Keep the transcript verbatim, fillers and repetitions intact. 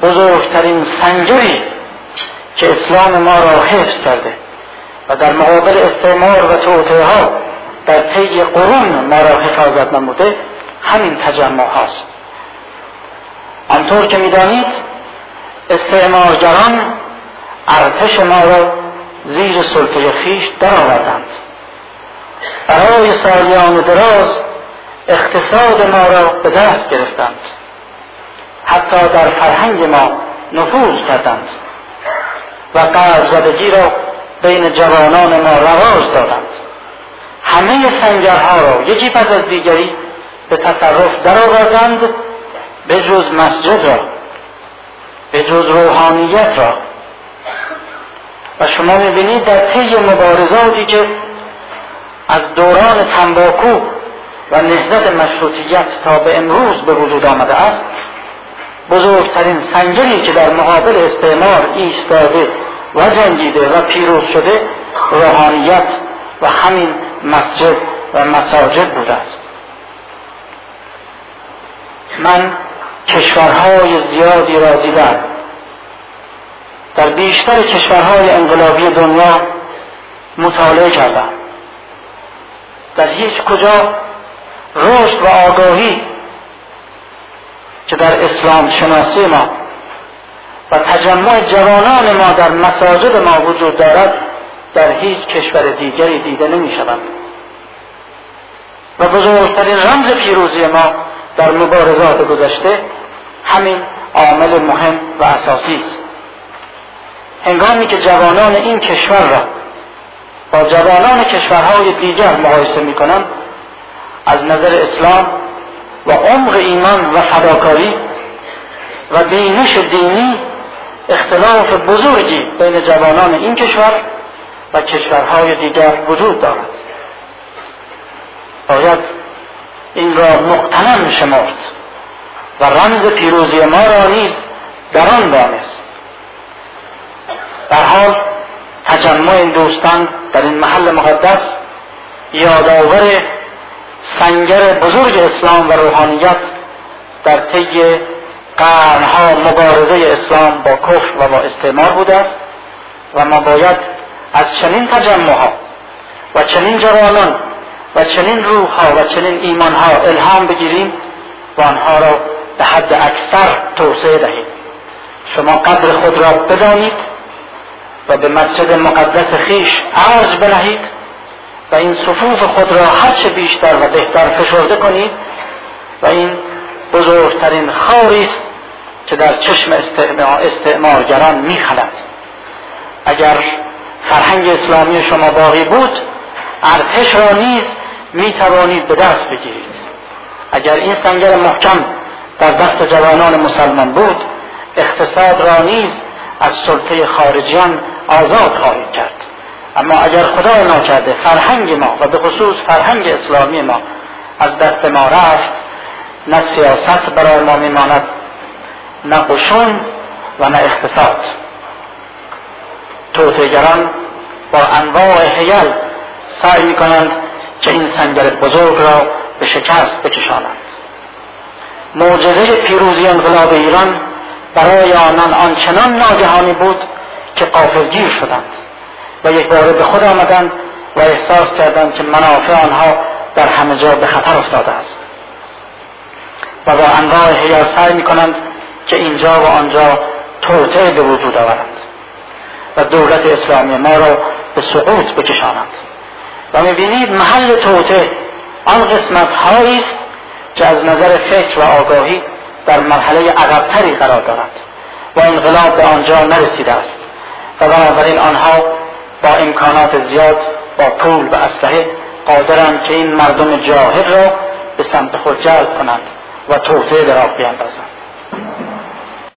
بزرگترین سنگری که اسلام ما را حفظ کرده و در مقابل استعمار و توطئه ها در طی قرون ما را حفاظت نموده همین تجمع هاست. آنطور که می‌دانید استعمارگران ارتش ما را زیر سلطه خویش درآوردند، برای سالیان دراز اقتصاد ما را به دست گرفتند، حتی در فرهنگ ما نفوذ کردند و قرض زدگی را بین جوانان ما رواج دادند. همه سنگرها را یکی پس از دیگری به تصرف درآوردند به جز مسجد را، به جز روحانیت را. و شما می‌بینید در طی مبارزاتی که از دوران تنباکو و نهضت مشروطیت تا به امروز به وجود آمده است، بزرگترین سنگری که در مقابل استعمار ایستاده و جنگیده و پیروز شده روحانیت و همین مسجد و مساجد بوده است. من کشورهای زیادی را دیدم، در بیشتر کشورهای انقلابی دنیا مطالعه کردم، در هیچ کجا رشد و آگاهی که در اسلام شناسی ما و تجمع جوانان ما در مساجد ما وجود دارد در هیچ کشور دیگری دیده نمی شود. و بزرگترین رمز پیروزی ما در مبارزات گذشته همین عامل مهم و اساسی است. هنگامی که جوانان این کشور را با جوانان کشورهای دیگر مقایسه می کنند، از نظر اسلام و عمق ایمان و فداکاری و بینش دینی اختلاف بزرگی بین جوانان این کشور و کشورهای دیگر وجود دارد. باید این را مغتنم شمرد و رمز پیروزی ما را نیز در آن دانست. در حال تجمع این دوستان در این محل مقدس یادآور سنگر بزرگ اسلام و روحانیت در طی قرنها مبارزه اسلام با کفر و با استعمار بوده است و ما باید از چنین تجمعها و چنین جوانان و چنین روحها و چنین ایمانها الهام بگیریم و آنها را به حد اکثر توسعه دهیم. شما قدر خود را بدانید و به مسجد مقدس خیش ارج بنهید و این صفوف خود را هرچه بیشتر و بهتر فشرده کنید و این بزرگترین خاری است که در چشم استعمارگران میخلد. اگر فرهنگ اسلامی شما باقی بود، ارتش را نیز میتوانید به دست بگیرید. اگر این سنگر محکم در دست جوانان مسلمان بود، اقتصاد را نیز از سلطه خارجیان آزاد خواهید کرد. اما اگر خدا ناکرده فرهنگ ما و به خصوص فرهنگ اسلامی ما از دست ما رفت، نه سیاست برای ما میماند، نه قشون و نه اقتصاد. توطئه‌گران با انواع حیل سعی میکنند که این سنگر بزرگ را به شکست بکشانند. معجزه پیروزی انقلاب ایران برای آنان آنچنان ناگهانی بود که غافلگیر شدند و یک باره به خود آمدند و احساس کردند که منافع آنها در همه جا به خطر افتاده است و با انواع حیل سعی میکنند که اینجا و آنجا توطئه به وجود آورند و دولت اسلامی ما را به سقوط بکشانند. و میبینید محل توطئه آن قسمت هایی است که از نظر فکر و آگاهی در مرحله عقب‌تری قرار دارند و انقلاب به آنجا نرسیده است و بنابراین آنها با امکانات زیاد با پول و اسلحه قادرند که این مردم جاهل را به سمت خود جلب کنند و توطئه به راه بیاندازند.